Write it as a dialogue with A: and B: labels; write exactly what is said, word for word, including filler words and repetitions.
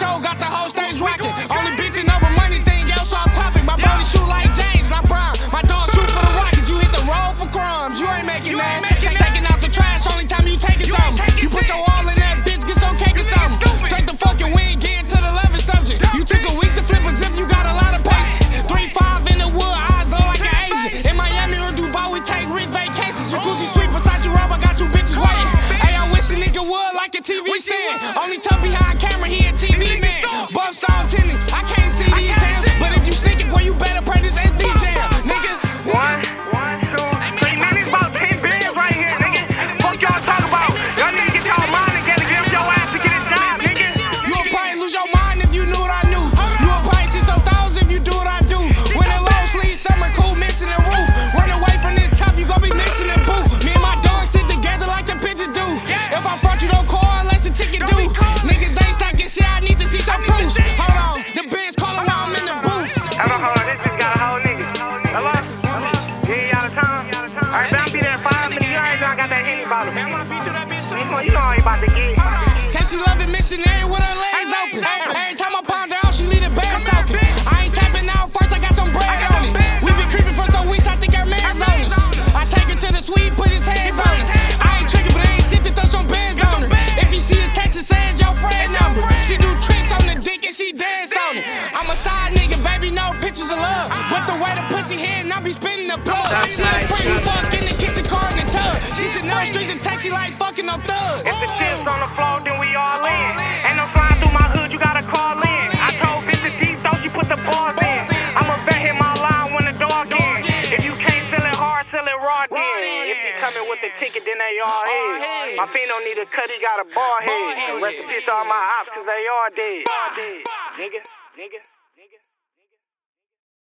A: show, got the whole stage rocking. Only beefing over money, thing else off topic. My body shoot like James, not Brown. My dog shoot for the Rockets. You hit the road for crumbs. You ain't making that. Taking out the trash, only time you taking something. You put your all in that bitch, get some cake or something. Straight the fucking win, get into the eleventh subject. You took a week to flip a zip, you got a lot of patience. Three five in the wood, eyes low like an Asian. In Miami or Dubai, we take rich vacations. Jacuzzi suite, Versace rubber, got two bitches waiting. Hey, I wish a nigga would like a T V stand. Only tuck behind camera, he a T V man. Both song tenants, I can't see these hands. But if you sneaking, boy, you better pray this S D jam, nigga.
B: One, one, two, three. Man, it's about ten billions right here, nigga. Fuck y'all talk about. Y'all need to get y'all mind together, get up your ass to get a job, nigga.
A: You would probably lose your mind if you knew what I knew. You would probably see some thousands if you do what I do. When the long sleeve, summer cool, missing the roof. Run away from this chop, you gon' be missing the boot. Me and my dog stick together like the pictures do. If I front, you don't call unless the chicken do. Niggas ain't stacking shit, I need to see some proof. Hold on, the band's calling while I'm in the booth.
B: Hold on, hold on, this bitch got a whole nigga. Hello? You ain't out of time? Alright, man, I'll be there in five minutes. You already know I got that Henny bottle. Man, I wanna be through that bitch soon. You know I ain't about to get.
A: Said she love it missionary with her legs open. Every time I pound down, she leave the bed soaking. I ain't tapping out first, I got some bread on it. We been creeping for some weeks, I think our man's on us. I take her to the suite, put his hands on it. I ain't tricking, but I ain't shit to throw some bands on her. If you see his text, it says your friend number. She do tricks on the dick and she dance on it. I'm a side nigga, baby, no pictures of love. But the way the pussy hit, and I be spinning the plug. She a freaky fuck in the kitchen, car in the tub. She said no streets and text, she like fucking no thugs.
B: If the shit's on the floor, then we all in. Ain't no flying through my hood, you gotta call in. I told Bitch D, so she put the bars in. I'ma bet hit my line when the dog in. If you can't sell it hard, sell it raw then. If you coming with the ticket, then they all in. My fiend don't need a cut, he got a ball head. Rest in peace to all my ops, cause they all dead. Nigga, nigga.